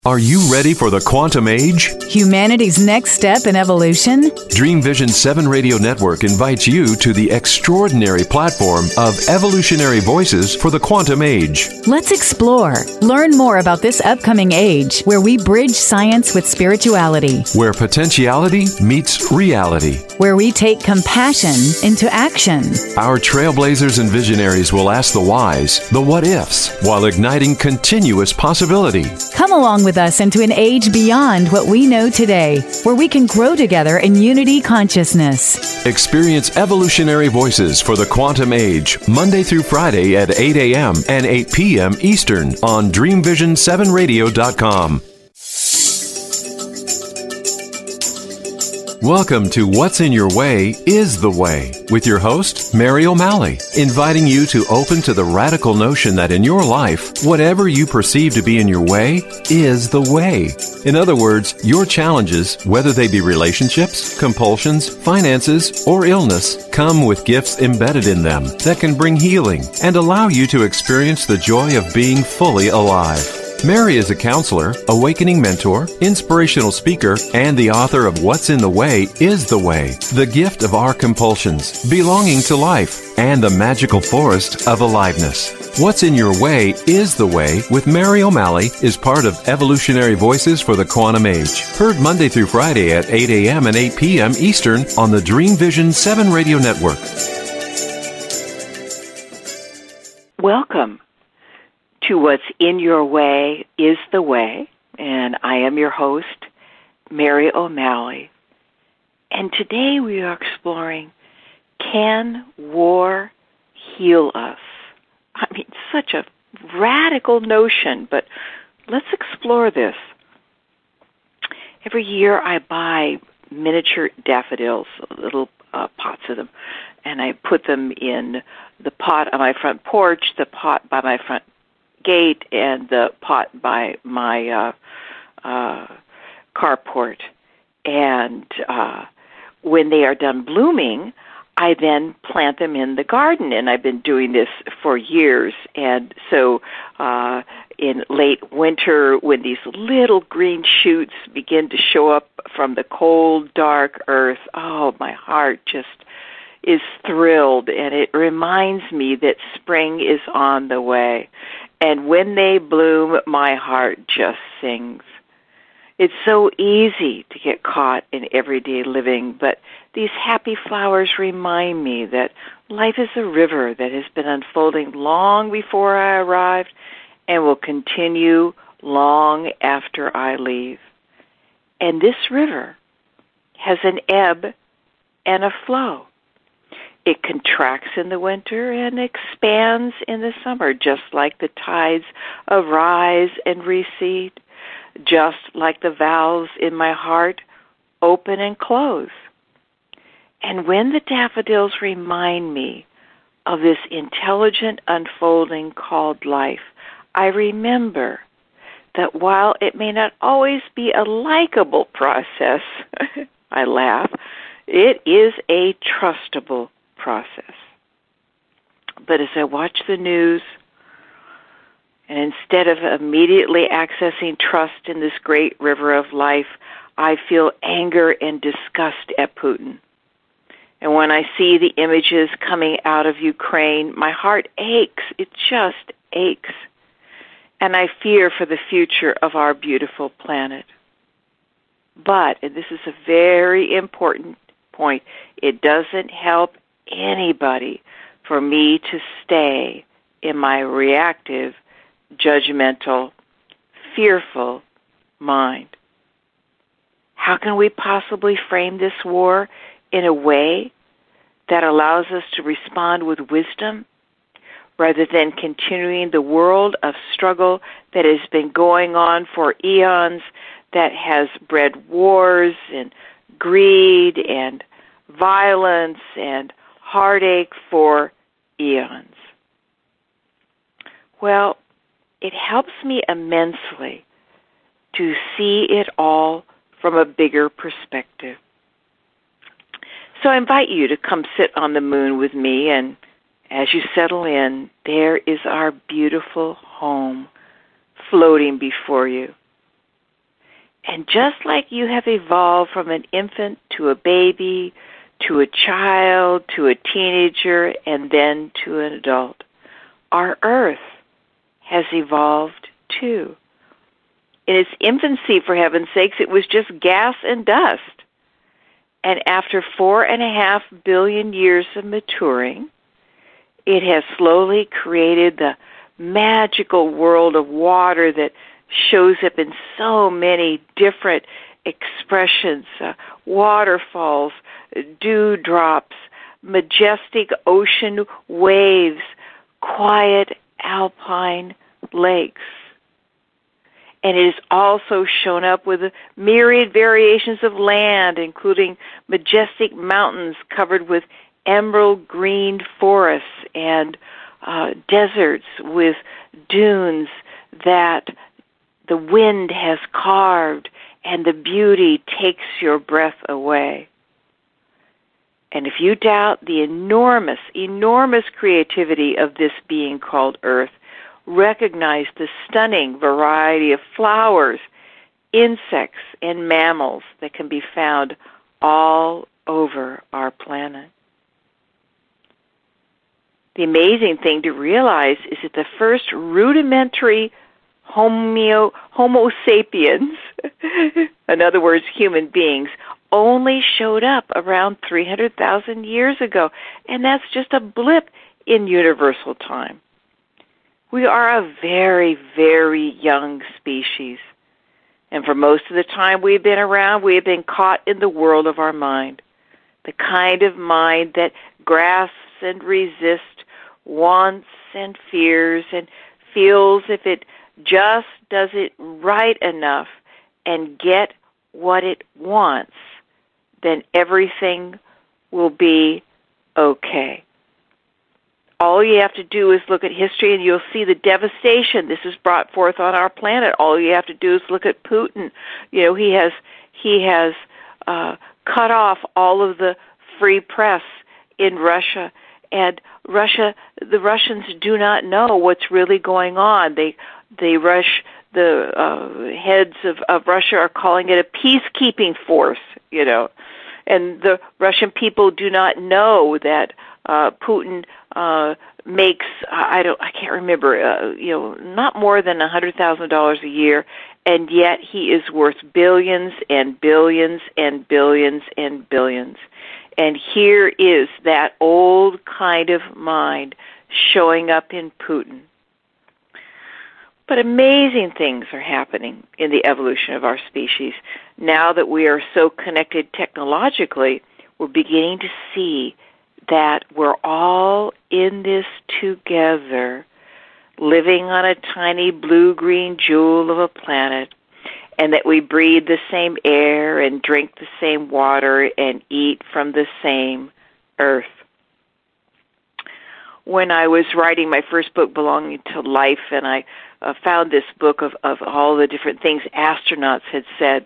Are you ready for the quantum age? Humanity's next step in evolution? Dream Vision 7 Radio Network invites you to the extraordinary platform of evolutionary voices for the quantum age. Let's explore. Learn more about this upcoming age where we bridge science with spirituality. Where potentiality meets reality. Where we take compassion into action. Our trailblazers and visionaries will ask the whys, the what-ifs, while igniting continuous possibility. Come along with us into an age beyond what we know today, where we can grow together in unity consciousness. Experience evolutionary voices for the quantum age, Monday through Friday at 8 a.m. and 8 p.m. Eastern on DreamVision7Radio.com. Welcome to What's in Your Way is the Way, with your host, Mary O'Malley, inviting you to open to the radical notion that in your life, whatever you perceive to be in your way is the way. In other words, your challenges, whether they be relationships, compulsions, finances, or illness, come with gifts embedded in them that can bring healing and allow you to experience the joy of being fully alive. Mary is a counselor, awakening mentor, inspirational speaker, and the author of What's in the Way is the Way, the gift of our compulsions, belonging to life, and the magical forest of aliveness. What's in Your Way is the Way with Mary O'Malley is part of Evolutionary Voices for the Quantum Age. Heard Monday through Friday at 8 a.m. and 8 p.m. Eastern on the Dream Vision 7 Radio Network. Welcome to What's in Your Way is the Way, and I am your host, Mary O'Malley. And today we are exploring, can war heal us? I mean, such a radical notion, but let's explore this. Every year I buy miniature daffodils, little pots of them, and I put them in the pot on my front porch, the pot by my front gate, and the pot by my carport. And when they are done blooming, I then plant them in the garden, and I've been doing this for years. And so in late winter, when these little green shoots begin to show up from the cold, dark earth, oh, my heart just is thrilled, and it reminds me that spring is on the way. And when they bloom, my heart just sings. It's so easy to get caught in everyday living, but these happy flowers remind me that life is a river that has been unfolding long before I arrived and will continue long after I leave. And this river has an ebb and a flow. It contracts in the winter and expands in the summer, just like the tides arise and recede, just like the valves in my heart open and close. And when the daffodils remind me of this intelligent unfolding called life, I remember that while it may not always be a likable process, I laugh, it is a trustable process. But as I watch the news, and instead of immediately accessing trust in this great river of life, I feel anger and disgust at Putin. And when I see the images coming out of Ukraine, my heart aches. It just aches. And I fear for the future of our beautiful planet. But, and this is a very important point, it doesn't help anybody for me to stay in my reactive, judgmental, fearful mind. How can we possibly frame this war in a way that allows us to respond with wisdom rather than continuing the world of struggle that has been going on for eons, that has bred wars and greed and violence and heartache for eons? Well, it helps me immensely to see it all from a bigger perspective. So I invite you to come sit on the moon with me, and as you settle in, there is our beautiful home floating before you. And just like you have evolved from an infant to a baby, to a child, to a teenager, and then to an adult, our Earth has evolved too. In its infancy, for heaven's sakes, it was just gas and dust. And after 4.5 billion years of maturing, it has slowly created the magical world of water that shows up in so many different expressions, waterfalls, dewdrops, majestic ocean waves, quiet alpine lakes. And it has also shown up with myriad variations of land, including majestic mountains covered with emerald green forests and deserts with dunes that the wind has carved, and the beauty takes your breath away. And if you doubt the enormous, enormous creativity of this being called Earth, recognize the stunning variety of flowers, insects, and mammals that can be found all over our planet. The amazing thing to realize is that the first rudimentary Homo sapiens, in other words, human beings, only showed up around 300,000 years ago, and that's just a blip in universal time. We are a very, very young species, and for most of the time we've been around, we have been caught in the world of our mind, the kind of mind that grasps and resists, wants and fears, and feels if it just does it right enough and get what it wants, then everything will be okay. All you have to do is look at history and you'll see the devastation this has brought forth on our planet. All you have to do is look at Putin. You know, he has cut off all of the free press in Russia, and the Russians do not know what's really going on. The heads of Russia are calling it a peacekeeping force, you know, and the Russian people do not know that Putin makes I can't remember not more than $100,000 a year, and yet he is worth billions and billions and billions and billions. And here is that old kind of mind showing up in Putin. But amazing things are happening in the evolution of our species. Now that we are so connected technologically, we're beginning to see that we're all in this together, living on a tiny blue-green jewel of a planet, and that we breathe the same air and drink the same water and eat from the same earth. When I was writing my first book, Belonging to Life, and I found this book of all the different things astronauts had said,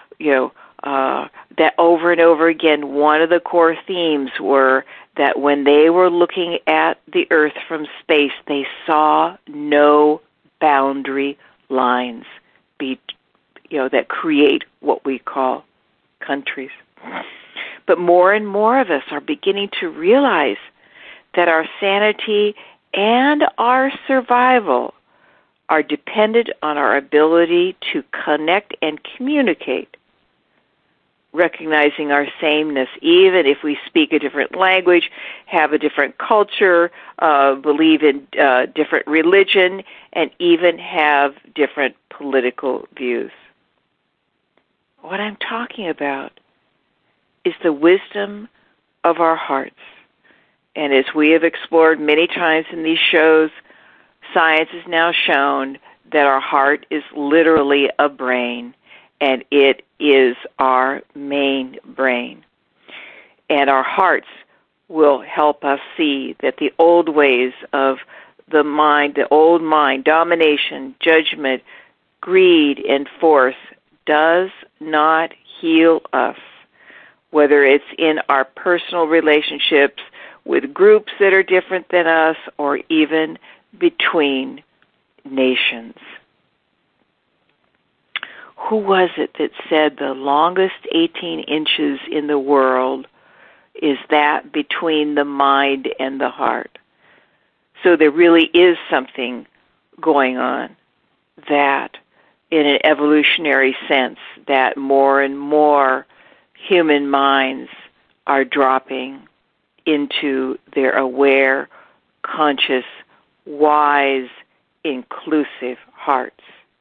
that over and over again, one of the core themes were that when they were looking at the Earth from space, they saw no boundary lines that create what we call countries. But more and more of us are beginning to realize that our sanity and our survival are dependent on our ability to connect and communicate, recognizing our sameness, even if we speak a different language, have a different culture, believe in different religion, and even have different political views. What I'm talking about is the wisdom of our hearts. And as we have explored many times in these shows, science has now shown that our heart is literally a brain, and it is our main brain. And our hearts will help us see that the old ways of the old mind, domination, judgment, greed, and force does not heal us, whether it's in our personal relationships with groups that are different than us or even between nations. who was it that said the longest 18 inches in the world is that between the mind and the heart? So there really is something going on, that in an evolutionary sense, that more and more human minds are dropping into their aware, conscious, wise, inclusive hearts.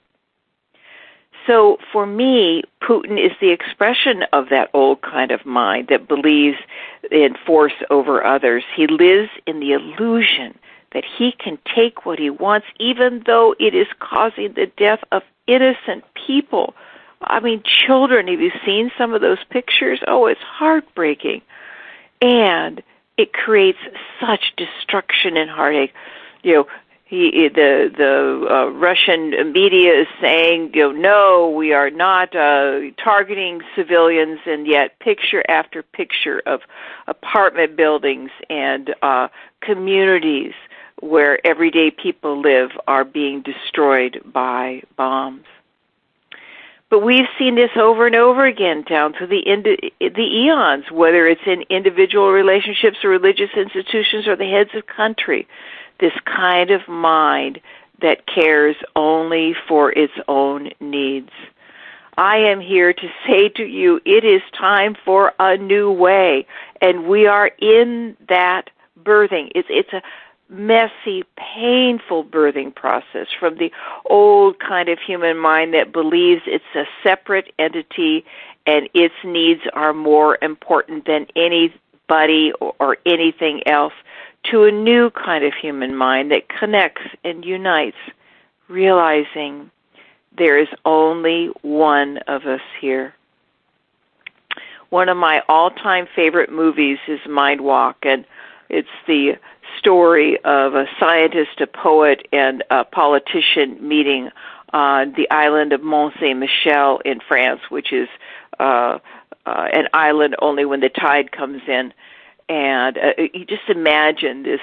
So for me, Putin is the expression of that old kind of mind that believes in force over others. He lives in the illusion that he can take what he wants, even though it is causing the death of innocent people. I mean, children, have you seen some of those pictures? Oh, it's heartbreaking. And it creates such destruction and heartache. You know, the Russian media is saying, no, we are not targeting civilians, and yet picture after picture of apartment buildings and communities where everyday people live are being destroyed by bombs. But we've seen this over and over again down through the eons, whether it's in individual relationships or religious institutions or the heads of country, this kind of mind that cares only for its own needs. I am here to say to you, it is time for a new way, and we are in that birthing. It's a messy, painful birthing process from the old kind of human mind that believes it's a separate entity and its needs are more important than anybody or anything else, to a new kind of human mind that connects and unites, realizing there is only one of us here. One of my all-time favorite movies is Mind Walk, and it's the story of a scientist, a poet, and a politician meeting on the island of Mont Saint-Michel in France, which is an island only when the tide comes in. And you just imagine this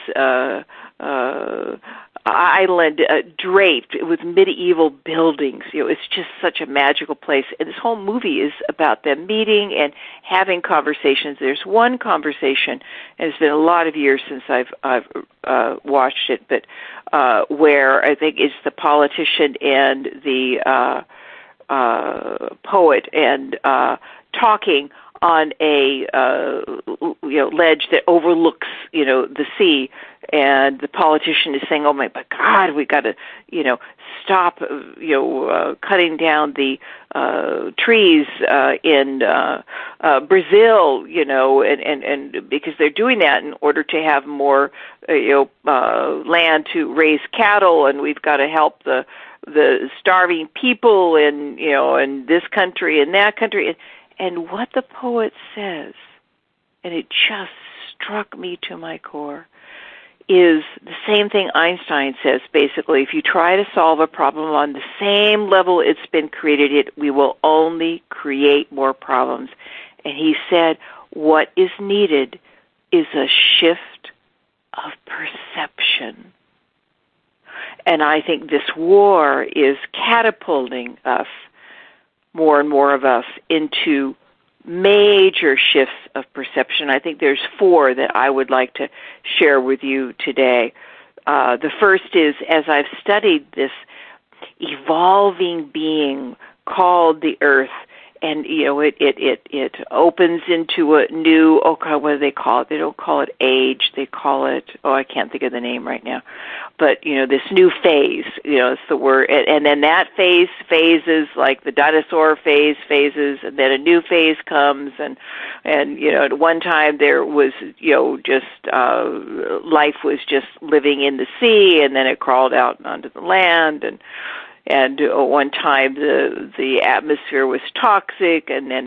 island draped with medieval buildings. It's just such a magical place. And this whole movie is about them meeting and having conversations. There's one conversation, and it's been a lot of years since I've watched it, but where I think it's the politician and the poet and talking on a ledge that overlooks the sea, and the politician is saying, "Oh my God, we got to stop cutting down the trees in Brazil, and because they're doing that in order to have more land to raise cattle, and we've got to help the starving people in this country and that country." And what the poet says, and it just struck me to my core, is the same thing Einstein says, basically. If you try to solve a problem on the same level it's been created, we will only create more problems. And he said, what is needed is a shift of perception. And I think this war is catapulting us, more and more of us, into major shifts of perception. I think there's 4 that I would like to share with you today. The first is, as I've studied this evolving being called the Earth, and it opens into a new, what do they call it? They don't call it age. They call it, I can't think of the name right now. But this new phase, it's the word, and then that phases like the dinosaur phases, and then a new phase comes, and at one time there was just life was just living in the sea, and then it crawled out onto the land, and one time the atmosphere was toxic, and then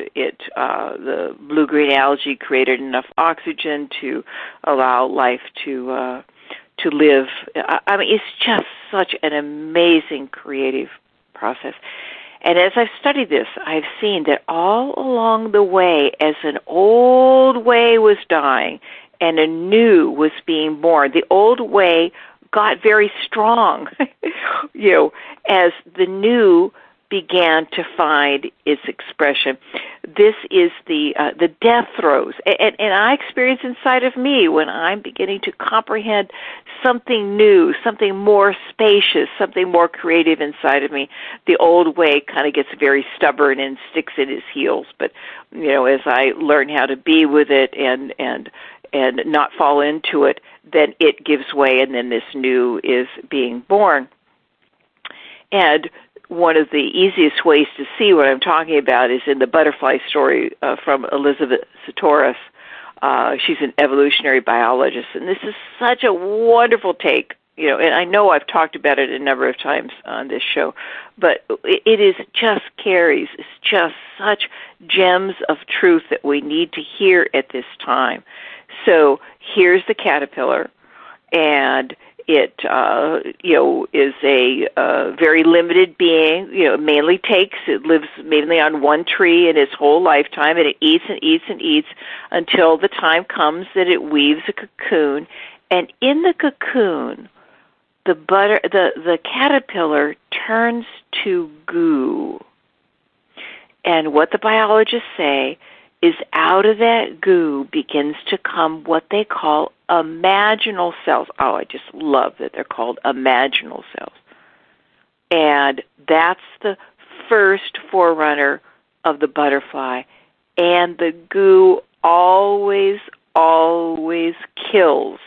the blue-green algae created enough oxygen to allow life to live. I mean, it's just such an amazing creative process. And as I've studied this, I've seen that all along the way, as an old way was dying and a new was being born, the old way got very strong, as the new began to find its expression. This is the death throes, and I experience inside of me when I'm beginning to comprehend something new, something more spacious, something more creative inside of me. The old way kind of gets very stubborn and sticks in his heels, but as I learn how to be with it and not fall into it, then it gives way, and then this new is being born. And one of the easiest ways to see what I'm talking about is in the butterfly story from Elizabeth Sahtouris. She's an evolutionary biologist, and this is such a wonderful take. And I know I've talked about it a number of times on this show, but it is just carries. It's just such gems of truth that we need to hear at this time. So here's the caterpillar, and it, is a very limited being. It lives mainly on one tree in its whole lifetime, and it eats and eats and eats until the time comes that it weaves a cocoon. And in the cocoon, the caterpillar turns to goo. And what the biologists say is out of that goo begins to come what they call imaginal cells. Oh, I just love that they're called imaginal cells. And that's the first forerunner of the butterfly. And the goo always, always kills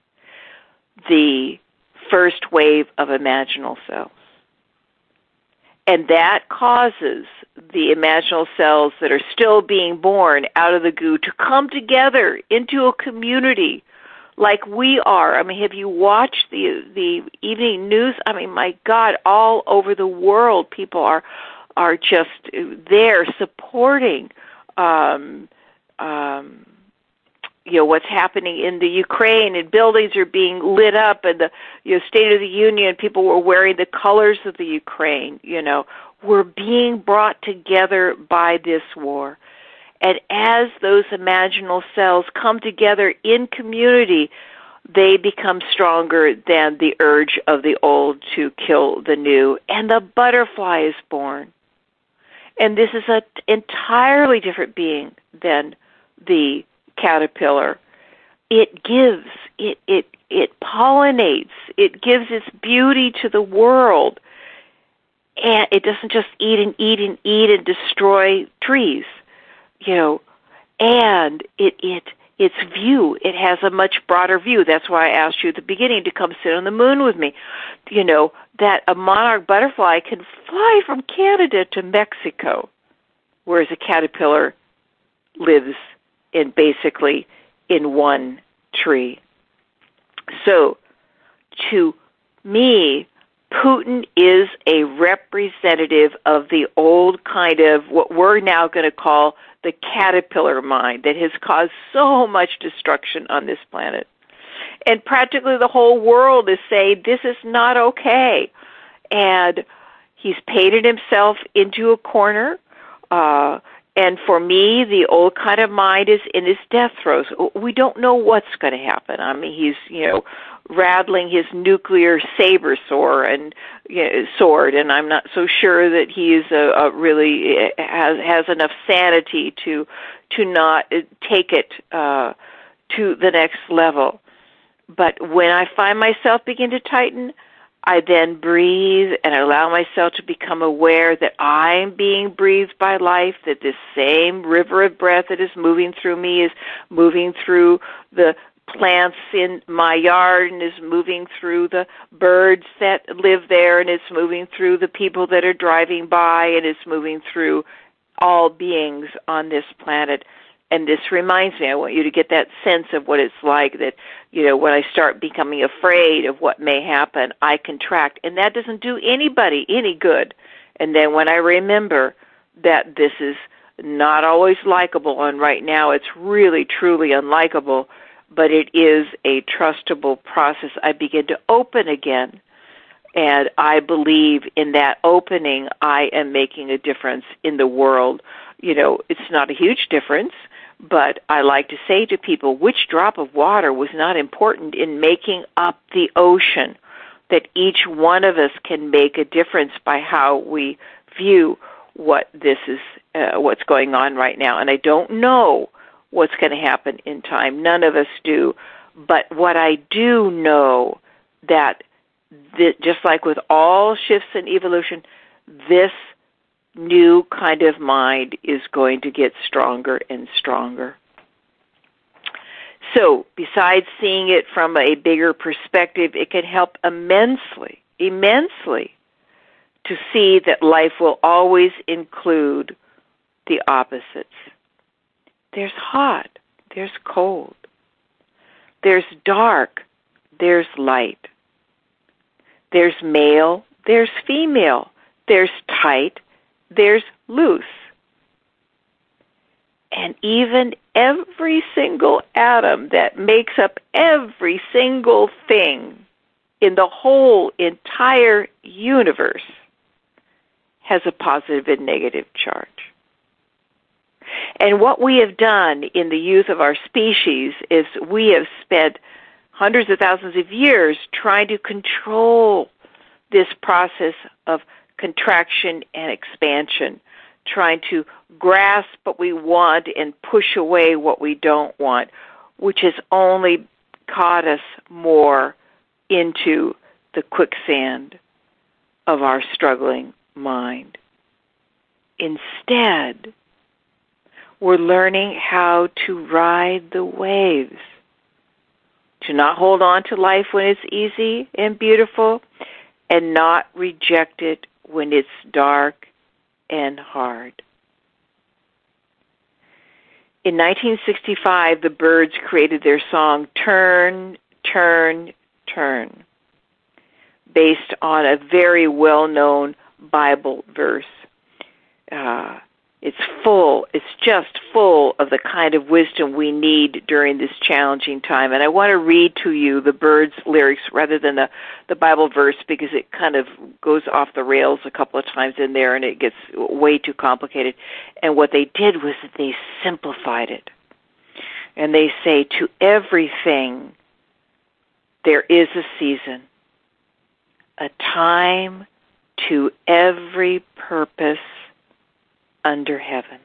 the first wave of imaginal cells. And that causes the imaginal cells that are still being born out of the goo to come together into a community like we are. I mean, have you watched the evening news? I mean, my God, all over the world, people are just there supporting what's happening in the Ukraine, and buildings are being lit up, and the State of the Union, people were wearing the colors of the Ukraine. We're being brought together by this war. And as those imaginal cells come together in community, they become stronger than the urge of the old to kill the new, and the butterfly is born. And this is an entirely different being than the caterpillar. It gives, it pollinates, it gives its beauty to the world, and it doesn't just eat and eat and eat and destroy trees, and its view, it has a much broader view. That's why I asked you at the beginning to come sit on the moon with me, that a monarch butterfly can fly from Canada to Mexico, whereas a caterpillar lives basically in one tree. So, to me, Putin is a representative of the old kind of what we're now going to call the caterpillar mind that has caused so much destruction on this planet. And practically the whole world is saying this is not okay. And he's painted himself into a corner. And for me, the old kind of mind is in his death throes. We don't know what's going to happen. I mean, he's, rattling his nuclear saber sword, and I'm not so sure that he is really has enough sanity to not take it to the next level. But when I find myself begin to tighten, I then breathe and allow myself to become aware that I'm being breathed by life, that this same river of breath that is moving through me is moving through the plants in my yard, and is moving through the birds that live there, and it's moving through the people that are driving by, and it's moving through all beings on this planet. And this reminds me, I want you to get that sense of what it's like that, when I start becoming afraid of what may happen, I contract. And that doesn't do anybody any good. And then when I remember that this is not always likable, and right now it's really, truly unlikable, but it is a trustable process, I begin to open again. And I believe in that opening, I am making a difference in the world. It's not a huge difference, but I like to say to people, which drop of water was not important in making up the ocean, that each one of us can make a difference by how we view what this is, what's going on right now. And I don't know what's going to happen in time. None of us do. But what I do know, that just like with all shifts in evolution, this new kind of mind is going to get stronger and stronger. So, besides seeing it from a bigger perspective, it can help immensely to see that life will always include the opposites. There's hot, there's cold, there's dark, there's light, there's male, there's female, there's tight, there's loose. And even every single atom that makes up every single thing in the whole entire universe has a positive and negative charge. And what we have done in the youth of our species is we have spent hundreds of thousands of years trying to control this process of contraction and expansion, trying to grasp what we want and push away what we don't want, which has only caught us more into the quicksand of our struggling mind. Instead, we're learning how to ride the waves, to not hold on to life when it's easy and beautiful, and not reject it when it's dark and hard. In 1965, the Byrds created their song, Turn, Turn, Turn, based on a very well-known Bible verse. It's just full of the kind of wisdom we need during this challenging time. And I want to read to you the Byrds' lyrics rather than the Bible verse, because it kind of goes off the rails a couple of times in there and it gets way too complicated. And what they did was that they simplified it. And they say, to everything there is a season, a time to every purpose under heaven.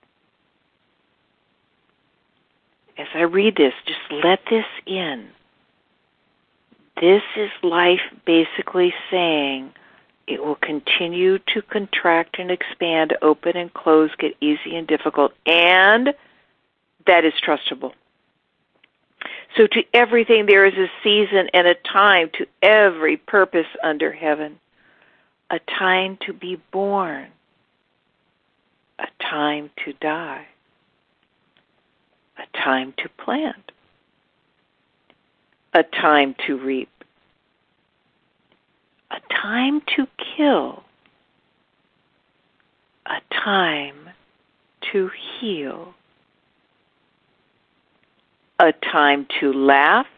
As I read this, just let this in. This is life basically saying it will continue to contract and expand, open and close, get easy and difficult, and that is trustable. So to everything there is a season and a time, to every purpose under heaven. A time to be born, a time to die, a time to plant, a time to reap, a time to kill, a time to heal, a time to laugh,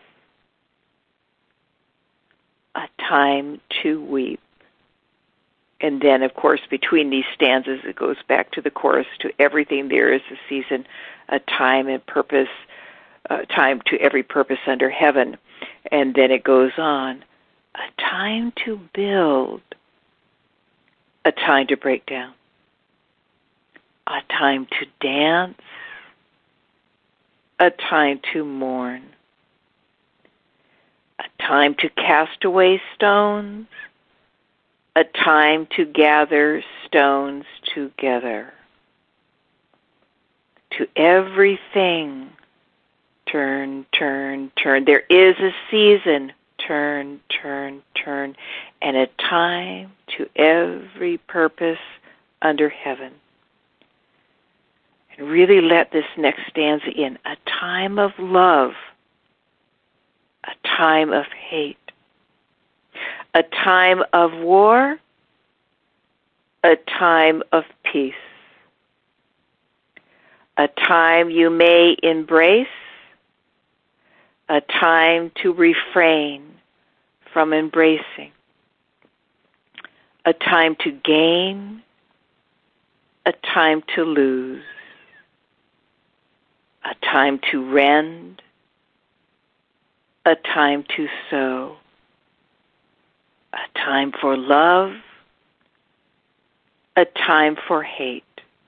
a time to weep. And then, of course, between these stanzas, it goes back to the chorus, to everything there is a season, a time and purpose, time to every purpose under heaven. And then it goes on, a time to build, a time to break down, a time to dance, a time to mourn, a time to cast away stones, a time to gather stones together. To everything, turn, turn, turn. There is a season, turn, turn, turn, and a time to every purpose under heaven. And really let this next stanza in. A time of love, a time of hate, a time of war, a time of peace, a time you may embrace, a time to refrain from embracing, a time to gain, a time to lose, a time to rend, a time to sow, a time for love, a time for hate,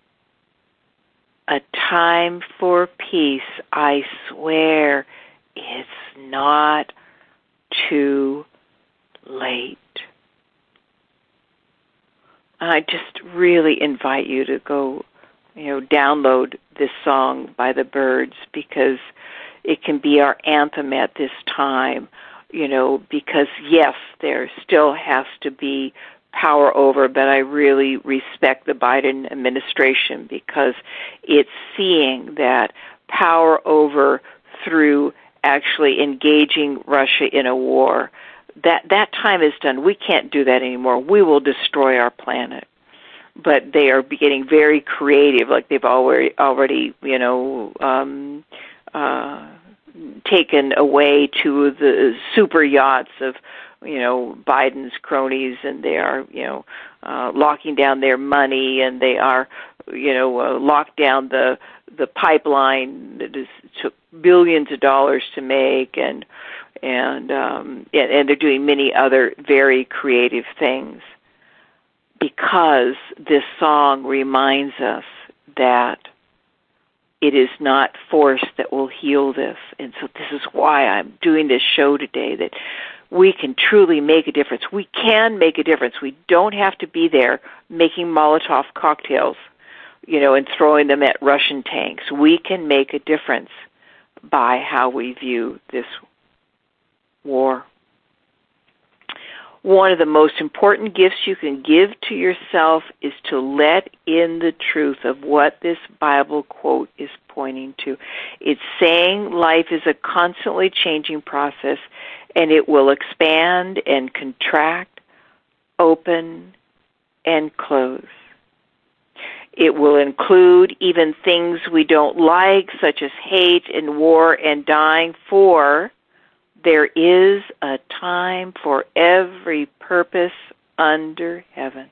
a time for peace. I swear it's not too late. I just really invite you to go, download this song by the Byrds, because it can be our anthem at this time, because yes, there still has to be power over, but I really respect the Biden administration because it's seeing that power over through actually engaging Russia in a war. That time is done. We can't do that anymore. We will destroy our planet. But they are getting very creative, like they've already taken away two of the super yachts of, Biden's cronies, and they are, locking down their money, and they are, locked down the pipeline that took billions of dollars to make, and they're doing many other very creative things, because this song reminds us that it is not force that will heal this. And so this is why I'm doing this show today, that we can truly make a difference. We can make a difference. We don't have to be there making Molotov cocktails, and throwing them at Russian tanks. We can make a difference by how we view this war. One of the most important gifts you can give to yourself is to let in the truth of what this Bible quote is pointing to. It's saying life is a constantly changing process, and it will expand and contract, open and close. It will include even things we don't like, such as hate and war and dying, for there is a time for every purpose under heaven.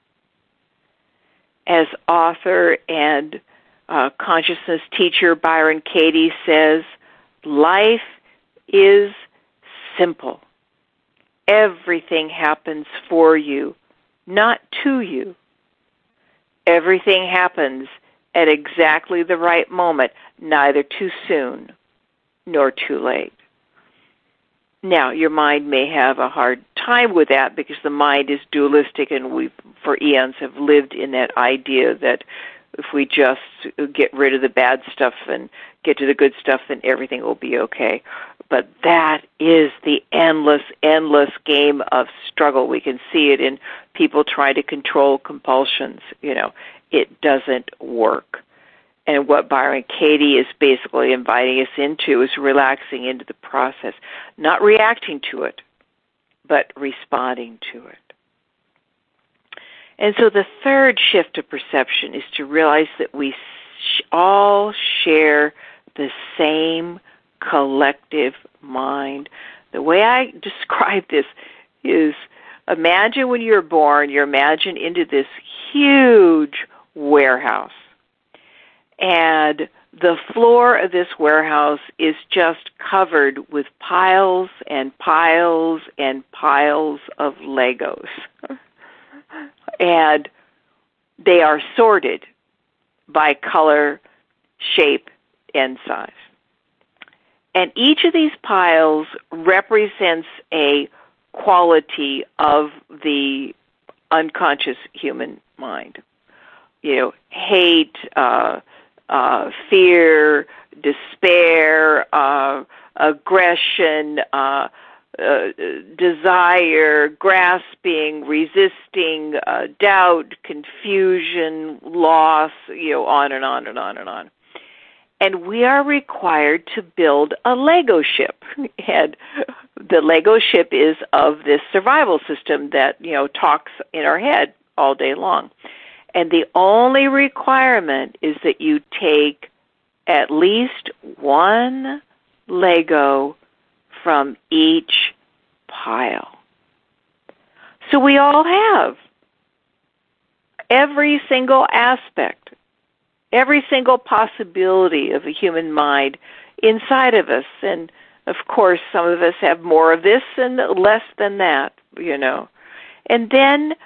As author and consciousness teacher Byron Katie says, life is simple. Everything happens for you, not to you. Everything happens at exactly the right moment, neither too soon nor too late. Now, your mind may have a hard time with that because the mind is dualistic, and we, for eons, have lived in that idea that if we just get rid of the bad stuff and get to the good stuff, then everything will be okay. But that is the endless, endless game of struggle. We can see it in people trying to control compulsions. It doesn't work. And what Byron Katie is basically inviting us into is relaxing into the process, not reacting to it, but responding to it. And so the third shift of perception is to realize that we all share the same collective mind. The way I describe this is, imagine when you're born, you're imagined into this huge warehouse. And the floor of this warehouse is just covered with piles and piles and piles of Legos. And they are sorted by color, shape, and size. And each of these piles represents a quality of the unconscious human mind. Hate, fear, despair, aggression, desire, grasping, resisting, doubt, confusion, loss, on and on and on and on. And we are required to build a Lego ship. And the Lego ship is of this survival system that, talks in our head all day long. And the only requirement is that you take at least one Lego from each pile. So we all have every single aspect, every single possibility of a human mind inside of us. And, of course, some of us have more of this and less than that, And then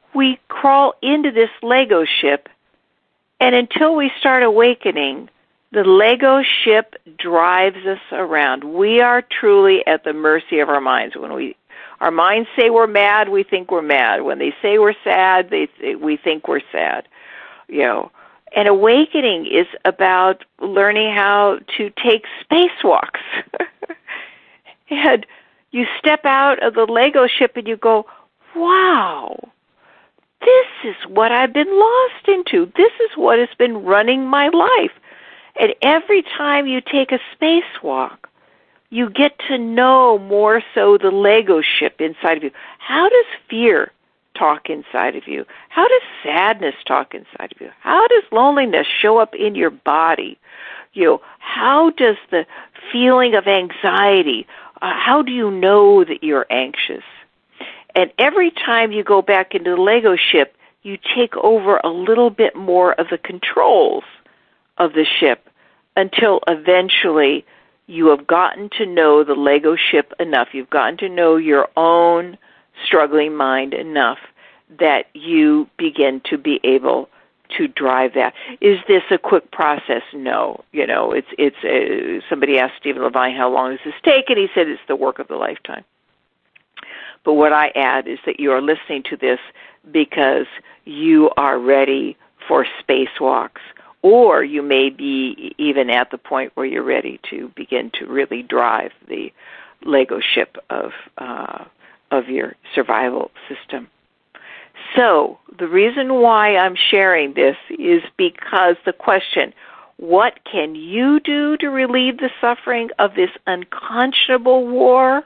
we crawl into this Lego ship, and until we start awakening, the Lego ship drives us around. We are truly at the mercy of our minds. When our minds say we're mad, we think we're mad. When they say we're sad, we think we're sad. And awakening is about learning how to take spacewalks. And you step out of the Lego ship and you go, wow, this is what I've been lost into. This is what has been running my life. And every time you take a spacewalk, you get to know more so the Lego ship inside of you. How does fear talk inside of you? How does sadness talk inside of you? How does loneliness show up in your body? How does the feeling of anxiety, how do you know that you're anxious? And every time you go back into the Lego ship, you take over a little bit more of the controls of the ship until eventually you have gotten to know the Lego ship enough. You've gotten to know your own struggling mind enough that you begin to be able to drive that. Is this a quick process? No. It's somebody asked Stephen Levine, how long does this take? And he said it's the work of a lifetime. But what I add is that you are listening to this because you are ready for spacewalks, or you may be even at the point where you're ready to begin to really drive the Lego ship of your survival system. So the reason why I'm sharing this is because the question, what can you do to relieve the suffering of this unconscionable war?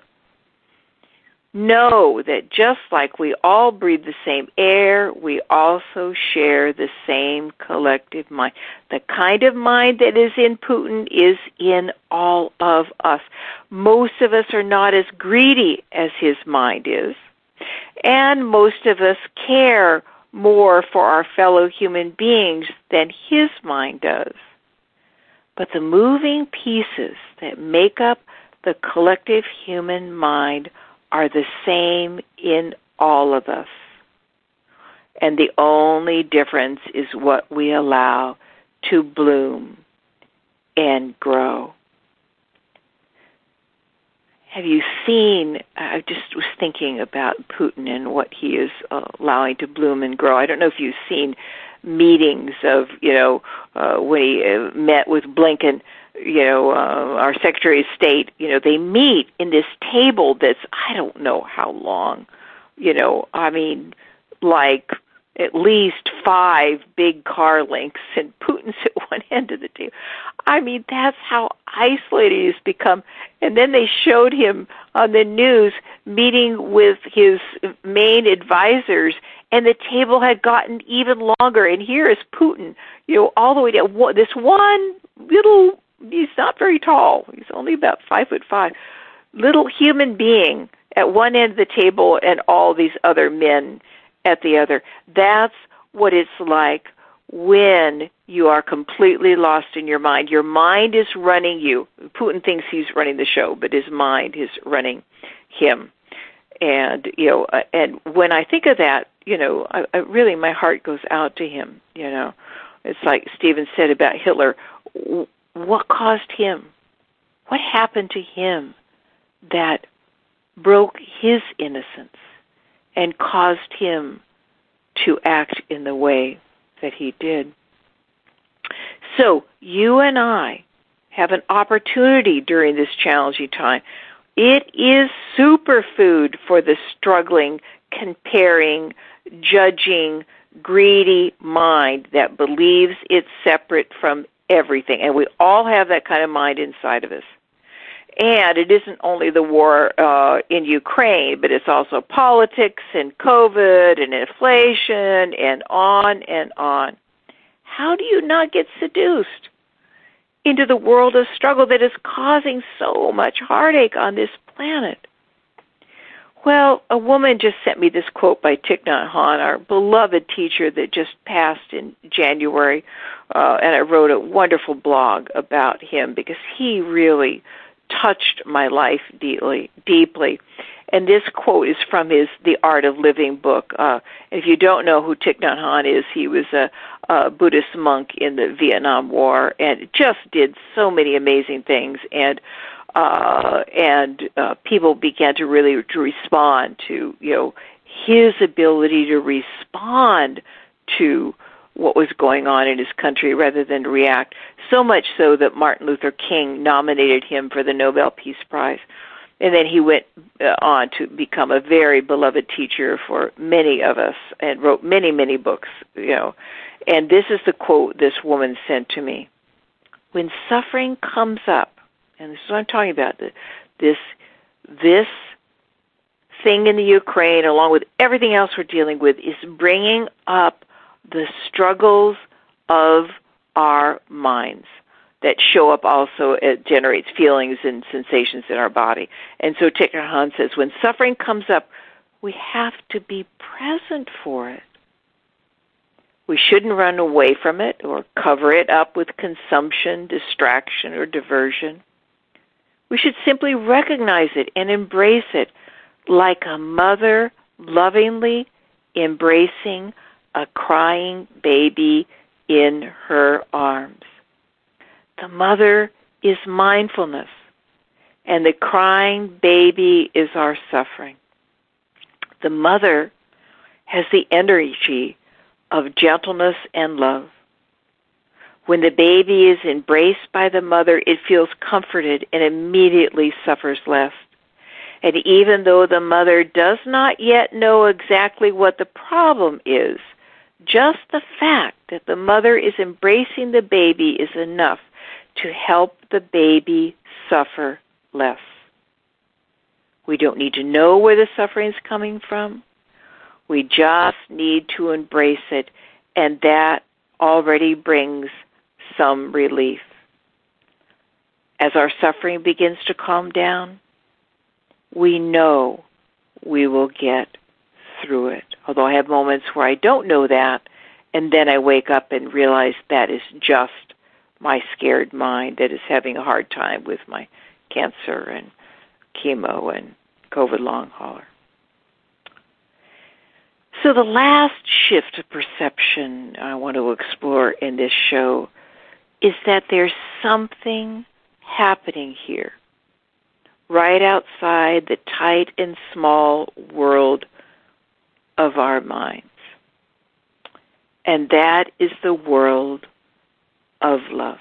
Know that just like we all breathe the same air, we also share the same collective mind. The kind of mind that is in Putin is in all of us. Most of us are not as greedy as his mind is, and most of us care more for our fellow human beings than his mind does. But the moving pieces that make up the collective human mind are the same in all of us. And the only difference is what we allow to bloom and grow. Have you seen, I just was thinking about Putin and what he is allowing to bloom and grow. I don't know if you've seen meetings of, when he met with Blinken, our Secretary of State, they meet in this table that's, I don't know how long, like at least 5 big car links, and Putin's at one end of the table. That's how isolated he's become. And then they showed him on the news meeting with his main advisors, and the table had gotten even longer. And here is Putin, all the way down. This one little, he's not very tall. He's only about 5'5", little human being at one end of the table, and all these other men at the other. That's what it's like when you are completely lost in your mind. Your mind is running you. Putin thinks he's running the show, but his mind is running him. And, and when I think of that, I really, my heart goes out to him, It's like Stephen said about Hitler. What caused him? What happened to him that broke his innocence and caused him to act in the way that he did? So you and I have an opportunity during this challenging time. It is superfood for the struggling, comparing, judging, greedy mind that believes it's separate from everything. And we all have that kind of mind inside of us. And it isn't only the war in Ukraine, but it's also politics and COVID and inflation and on and on. How do you not get seduced into the world of struggle that is causing so much heartache on this planet? Well, a woman just sent me this quote by Thich Nhat Hanh, our beloved teacher that just passed in January, and I wrote a wonderful blog about him because he really touched my life deeply. And this quote is from his The Art of Living book. If you don't know who Thich Nhat Hanh is, he was a Buddhist monk in the Vietnam War and just did so many amazing things. And people began to really respond to, his ability to respond to what was going on in his country rather than to react. So much so that Martin Luther King nominated him for the Nobel Peace Prize. And then he went on to become a very beloved teacher for many of us and wrote many, many books, And this is the quote this woman sent to me. When suffering comes up, and this is what I'm talking about, this thing in the Ukraine, along with everything else we're dealing with, is bringing up the struggles of our minds that show up also. It generates feelings and sensations in our body. And so Thich Nhat Hanh says, when suffering comes up, we have to be present for it. We shouldn't run away from it or cover it up with consumption, distraction, or diversion. We should simply recognize it and embrace it like a mother lovingly embracing a crying baby in her arms. The mother is mindfulness, and the crying baby is our suffering. The mother has the energy of gentleness and love. When the baby is embraced by the mother, it feels comforted and immediately suffers less. And even though the mother does not yet know exactly what the problem is, just the fact that the mother is embracing the baby is enough to help the baby suffer less. We don't need to know where the suffering is coming from. We just need to embrace it, and that already brings some relief. As our suffering begins to calm down, we know we will get through it. Although I have moments where I don't know that, and then I wake up and realize that is just my scared mind that is having a hard time with my cancer and chemo and COVID long hauler. So the last shift of perception I want to explore in this show is that there's something happening here, right outside the tight and small world of our minds. And that is the world of love.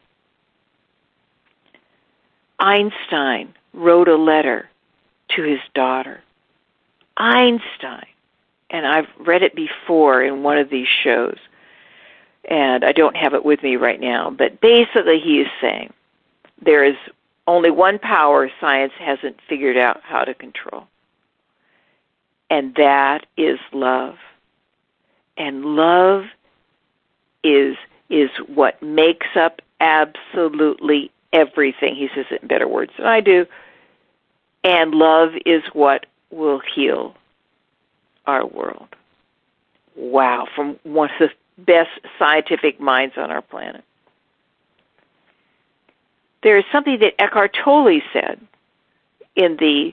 Einstein wrote a letter to his daughter. Einstein. And I've read it before in one of these shows, and I don't have it with me right now, but basically he is saying there is only one power science hasn't figured out how to control, and that is love. And love is what makes up absolutely everything. He says it in better words than I do. And love is what will heal our world. Wow, from one of the best scientific minds on our planet. There is something that Eckhart Tolle said in the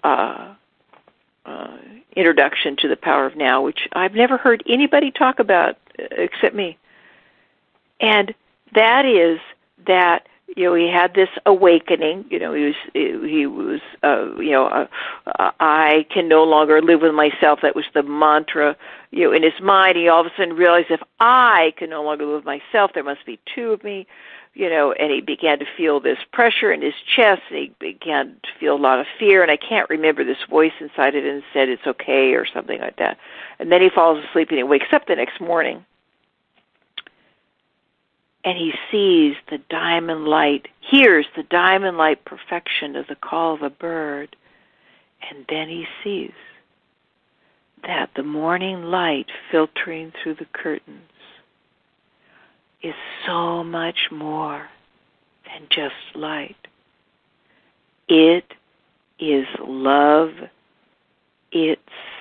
introduction to The Power of Now, which I've never heard anybody talk about except me. And that is that he had this awakening. I can no longer live with myself. That was the mantra. In his mind, he all of a sudden realized if I can no longer live with myself, there must be two of me. And he began to feel this pressure in his chest, and he began to feel a lot of fear, and I can't remember this voice inside it and said it's okay or something like that. And then he falls asleep and he wakes up the next morning, and he sees the diamond light, hears the diamond light perfection of the call of a bird, and then he sees that the morning light filtering through the curtains is so much more than just light. It is love itself.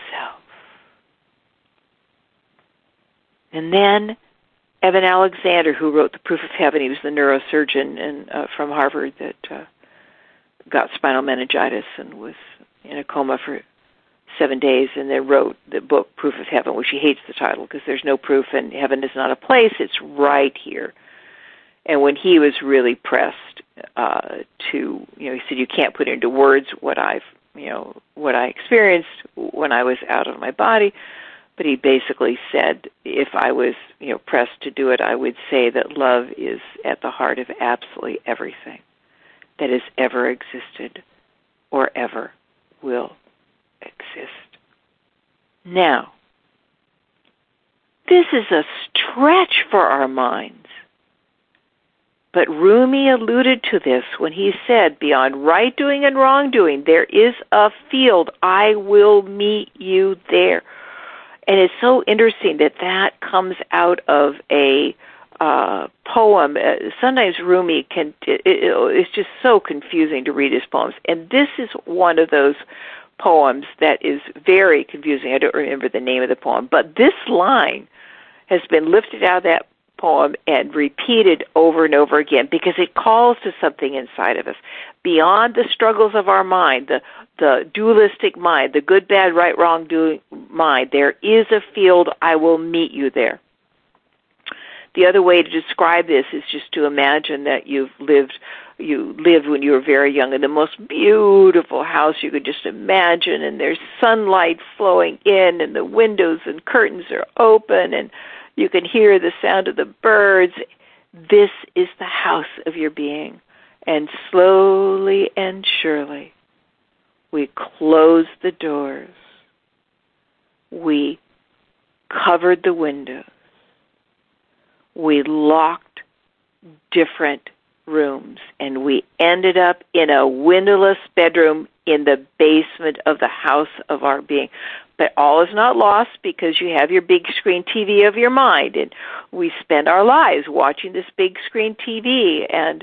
And then Evan Alexander, who wrote The Proof of Heaven, he was the neurosurgeon from Harvard that got spinal meningitis and was in a coma for 7 days, and then wrote the book Proof of Heaven, which he hates the title because there's no proof and heaven is not a place, it's right here. And when he was really pressed he said, you can't put into words what I experienced when I was out of my body, but he basically said, if I was, pressed to do it, I would say that love is at the heart of absolutely everything that has ever existed or ever will exist. Now, this is a stretch for our minds. But Rumi alluded to this when he said, beyond right doing and wrong doing, there is a field. I will meet you there. And it's so interesting that comes out of a poem. Sometimes Rumi it's just so confusing to read his poems. And this is one of those poems that is very confusing. I don't remember the name of the poem. But this line has been lifted out of that poem and repeated over and over again because it calls to something inside of us. Beyond the struggles of our mind, the dualistic mind, the good, bad, right, wrong, doing mind, there is a field. I will meet you there. The other way to describe this is just to imagine that you lived when you were very young in the most beautiful house you could just imagine, and there's sunlight flowing in, and the windows and curtains are open, and you can hear the sound of the birds. This is the house of your being. And slowly and surely, we closed the doors. We covered the windows. We locked different rooms, and we ended up in a windowless bedroom in the basement of the house of our being. But all is not lost because you have your big screen TV of your mind, and we spend our lives watching this big screen TV. And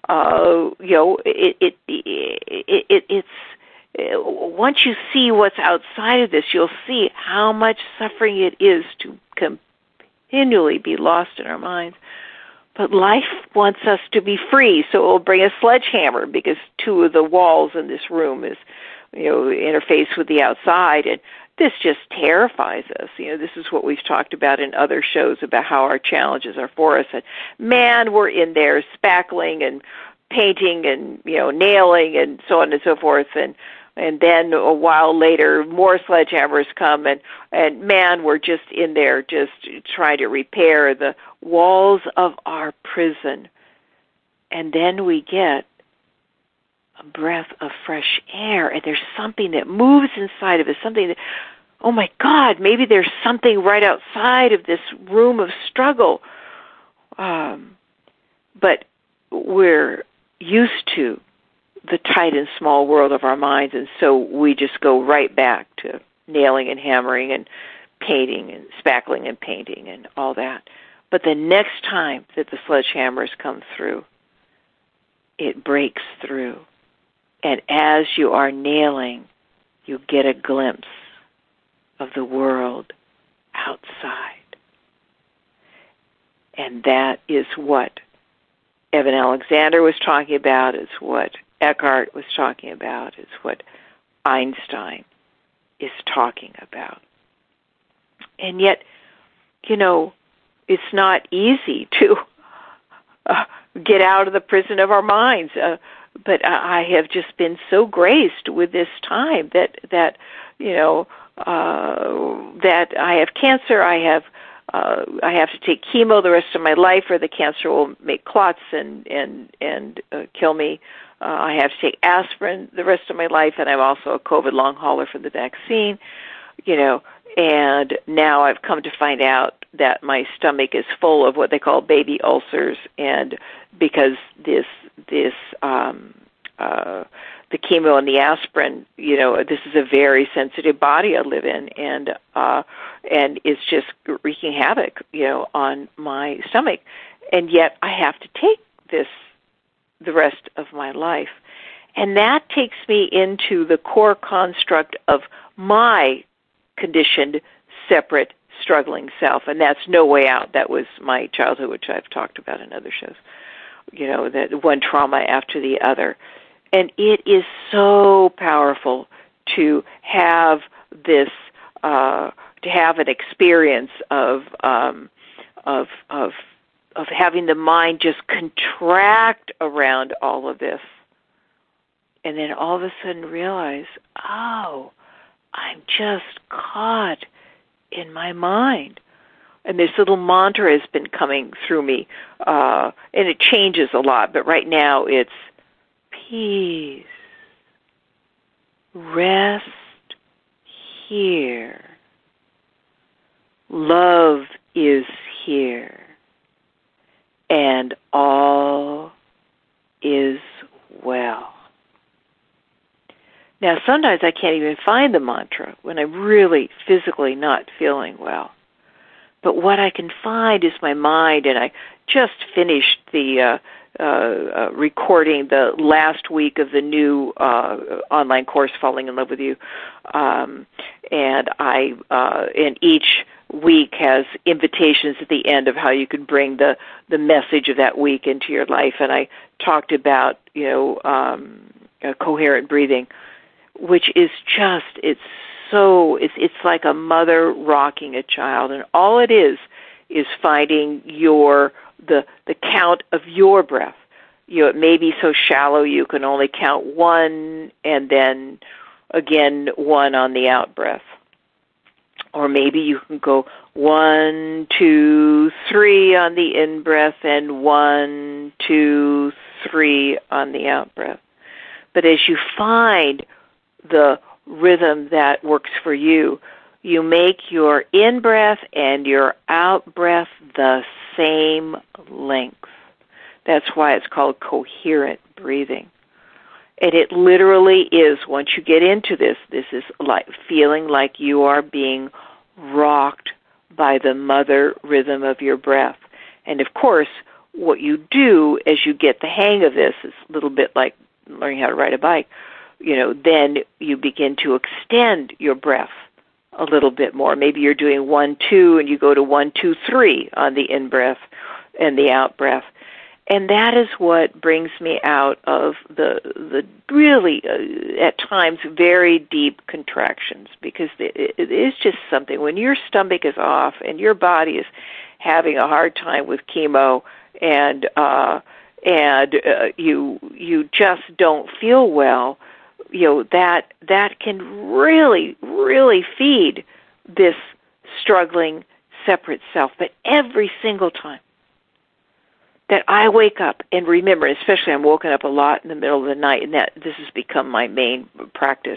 it's once you see what's outside of this, you'll see how much suffering it is to continually be lost in our minds. But life wants us to be free, so it will bring a sledgehammer because two of the walls in this room is, interface with the outside, and this just terrifies us. This is what we've talked about in other shows about how our challenges are for us. And man, we're in there spackling and painting and, nailing and so on and so forth. And then a while later, more sledgehammers come, and man, we're just in there just trying to repair the walls of our prison. And then we get a breath of fresh air, and there's something that moves inside of us, something that, oh my God, maybe there's something right outside of this room of struggle. But we're used to the tight and small world of our minds, and so we just go right back to nailing and hammering and painting and spackling and painting and all that. But the next time that the sledgehammers come through, it breaks through. And as you are nailing, you get a glimpse of the world outside. And that is what Evan Alexander was talking about, is what Eckhart was talking about, is what Einstein is talking about. And yet, it's not easy to get out of the prison of our minds. But I have just been so graced with this time that I have cancer. I have to take chemo the rest of my life, or the cancer will make clots and kill me. I have to take aspirin the rest of my life, and I'm also a COVID long hauler for the vaccine. And now I've come to find out that my stomach is full of what they call baby ulcers, and because the chemo and the aspirin, this is a very sensitive body I live in, and it's just wreaking havoc, on my stomach, and yet I have to take this the rest of my life, and that takes me into the core construct of my conditioned, separate, struggling self, and that's no way out. That was my childhood, which I've talked about in other shows. That one trauma after the other. And it is so powerful to have this, to have an experience of having the mind just contract around all of this, and then all of a sudden realize, oh, I'm just caught in my mind. And this little mantra has been coming through me, and it changes a lot, but right now it's peace, rest here, love is here, and all is well. Now, sometimes I can't even find the mantra when I'm really physically not feeling well. But what I can find is my mind, and I just finished the recording the last week of the new online course, Falling in Love with You, and each week has invitations at the end of how you can bring the message of that week into your life. And I talked about coherent breathing, which is just it's like a mother rocking a child, and all it is finding the count of your breath. It may be so shallow you can only count one, and then again 1 on the out breath. Or maybe you can go 1, 2, 3 on the in breath, and 1, 2, 3 on the out breath. But as you find the rhythm that works for you, you make your in-breath and your out-breath the same length. That's why it's called coherent breathing. And it literally is, once you get into this is like feeling like you are being rocked by the mother rhythm of your breath. And of course, what you do as you get the hang of this is a little bit like learning how to ride a bike. Then you begin to extend your breath a little bit more. Maybe you're doing 1, 2, and you go to 1, 2, 3 on the in-breath and the out-breath. And that is what brings me out of the really, at times, very deep contractions, because it is just something. When your stomach is off and your body is having a hard time with chemo and you just don't feel well, that can really, really feed this struggling separate self. But every single time that I wake up and remember, especially I'm woken up a lot in the middle of the night, and that this has become my main practice,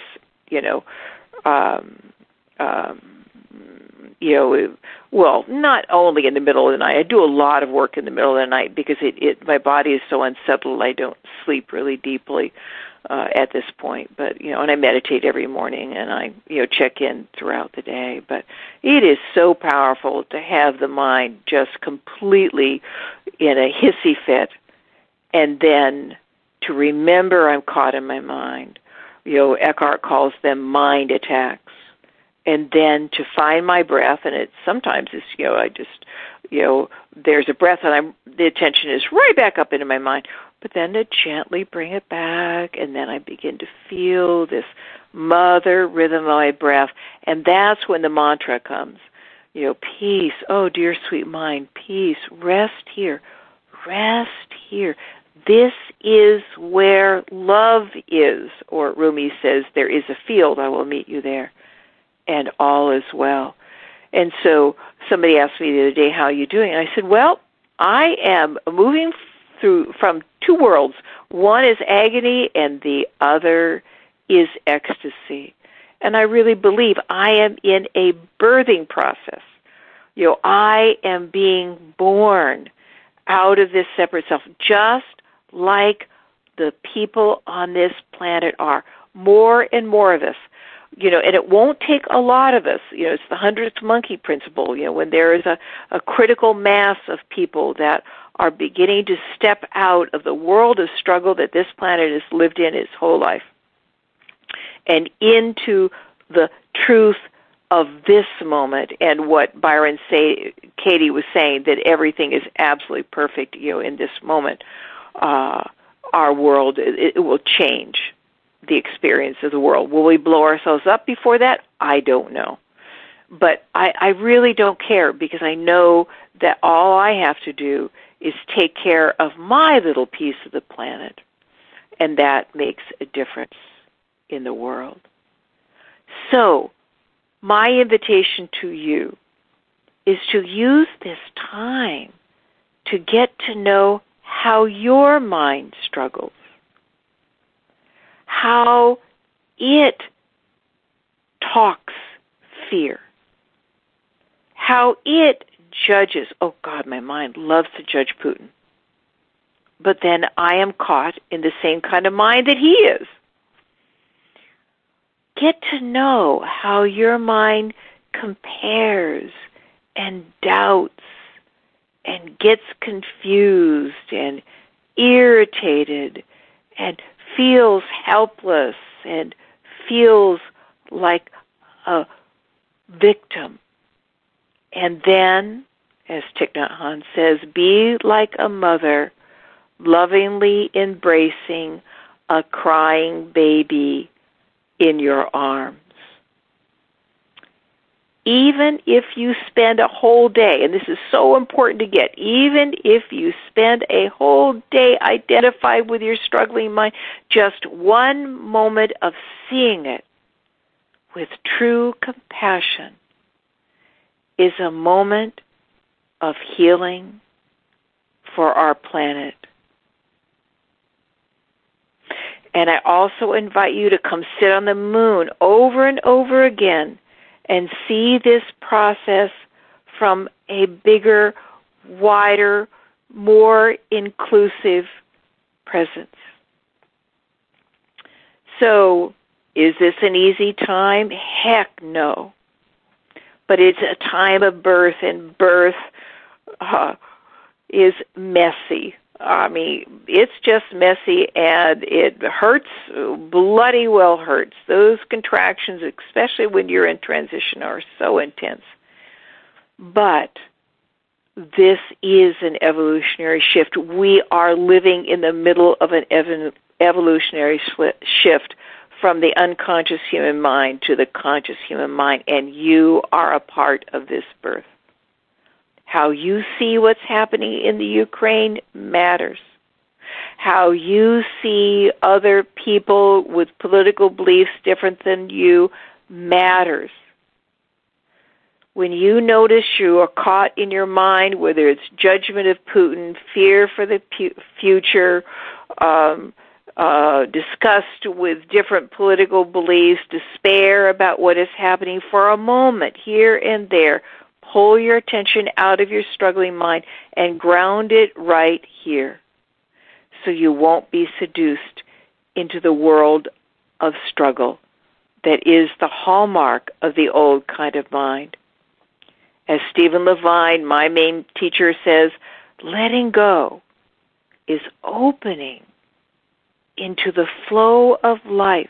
well, not only in the middle of the night. I do a lot of work in the middle of the night because my body is so unsettled. I don't sleep really deeply at this point, but and I meditate every morning, and I check in throughout the day. But it is so powerful to have the mind just completely in a hissy fit, and then to remember I'm caught in my mind. Eckhart calls them mind attacks. And then to find my breath, and it sometimes is, I just, there's a breath, and the attention is right back up into my mind. But then to gently bring it back, and then I begin to feel this mother rhythm of my breath, and that's when the mantra comes. Peace, oh dear sweet mind, peace, rest here, rest here. This is where love is, or Rumi says, there is a field, I will meet you there. And all is well. And so somebody asked me the other day, how are you doing? And I said, well, I am moving through from 2 worlds. One is agony and the other is ecstasy. And I really believe I am in a birthing process. I am being born out of this separate self, just like the people on this planet are. More and more of us. And it won't take a lot of us. It's the 100th monkey principle, when there is a critical mass of people that are beginning to step out of the world of struggle that this planet has lived in its whole life and into the truth of this moment, and what Byron Katie was saying, that everything is absolutely perfect, in this moment. our world, it will change the experience of the world. Will we blow ourselves up before that? I don't know. But I really don't care, because I know that all I have to do is take care of my little piece of the planet, and that makes a difference in the world. So, my invitation to you is to use this time to get to know how your mind struggles, how it talks fear, how it judges. Oh God, my mind loves to judge Putin. But then I am caught in the same kind of mind that he is. Get to know how your mind compares and doubts and gets confused and irritated and feels helpless and feels like a victim. And then, as Thich Nhat Hanh says, be like a mother lovingly embracing a crying baby in your arms. Even if you spend a whole day, and this is so important to get, even if you spend a whole day identified with your struggling mind, just one moment of seeing it with true compassion is a moment of healing for our planet. And I also invite you to come sit on the moon over and over again and see this process from a bigger, wider, more inclusive presence. So, is this an easy time? Heck no. But it's a time of birth, and birth is messy. I mean, it's just messy, and it hurts, bloody well hurts. Those contractions, especially when you're in transition, are so intense. But this is an evolutionary shift. We are living in the middle of an evolutionary shift from the unconscious human mind to the conscious human mind, and you are a part of this birth. How you see what's happening in the Ukraine matters. How you see other people with political beliefs different than you matters. When you notice you are caught in your mind, whether it's judgment of Putin, fear for the future, disgust with different political beliefs, despair about what is happening, for a moment here and there, pull your attention out of your struggling mind and ground it right here, so you won't be seduced into the world of struggle that is the hallmark of the old kind of mind. As Stephen Levine, my main teacher, says, letting go is opening into the flow of life.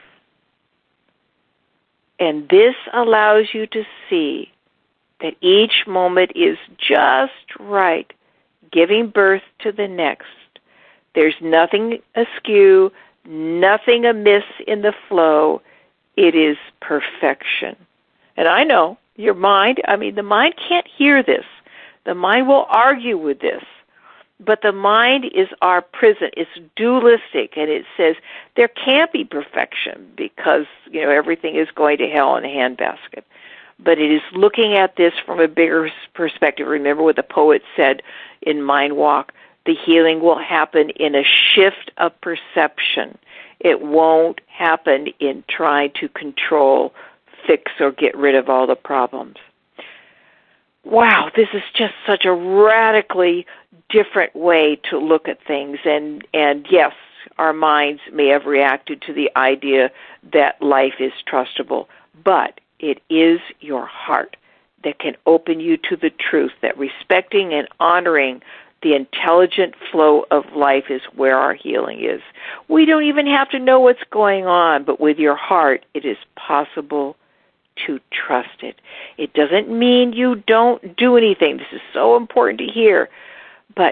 And this allows you to see that each moment is just right, giving birth to the next. There's nothing askew, nothing amiss in the flow. It is perfection. And I know your mind, the mind can't hear this. The mind will argue with this. But the mind is our prison. It's dualistic, and it says there can't be perfection because, everything is going to hell in a handbasket. But it is looking at this from a bigger perspective. Remember what the poet said in Mind Walk, the healing will happen in a shift of perception. It won't happen in trying to control, fix, or get rid of all the problems. Wow, this is just such a radically different way to look at things. And yes, our minds may have reacted to the idea that life is trustable, but it is your heart that can open you to the truth that respecting and honoring the intelligent flow of life is where our healing is. We don't even have to know what's going on, but with your heart, it is possible to trust it. It doesn't mean you don't do anything. This is so important to hear. But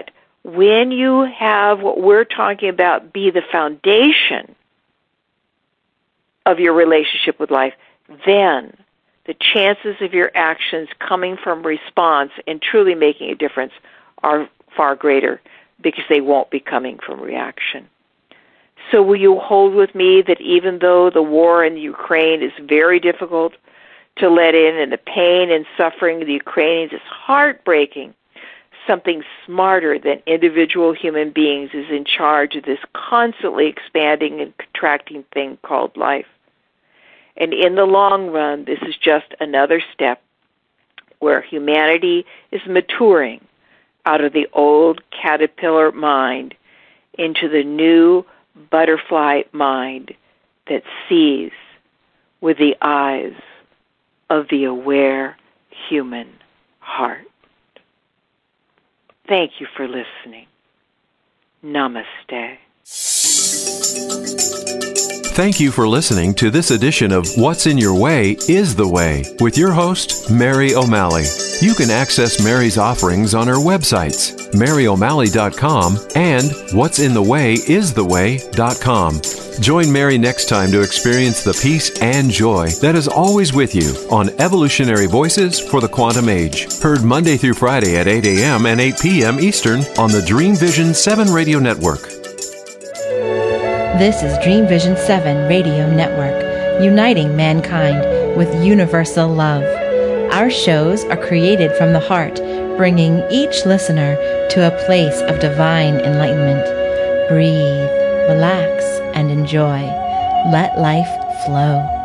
when you have what we're talking about be the foundation of your relationship with life, then the chances of your actions coming from response and truly making a difference are far greater because they won't be coming from reaction. So will you hold with me that even though the war in Ukraine is very difficult to let in and the pain and suffering of the Ukrainians is heartbreaking, something smarter than individual human beings is in charge of this constantly expanding and contracting thing called life. And in the long run, this is just another step where humanity is maturing out of the old caterpillar mind into the new butterfly mind that sees with the eyes of the aware human heart. Thank you for listening. Namaste. Thank you for listening to this edition of What's in Your Way is the Way with your host, Mary O'Malley. You can access Mary's offerings on her websites, maryo'malley.com and what'sinthewayistheway.com. Join Mary next time to experience the peace and joy that is always with you on Evolutionary Voices for the Quantum Age. Heard Monday through Friday at 8 a.m. and 8 p.m. Eastern on the Dream Vision 7 Radio Network. This is Dream Vision 7 Radio Network, uniting mankind with universal love. Our shows are created from the heart, bringing each listener to a place of divine enlightenment. Breathe, relax, and enjoy. Let life flow.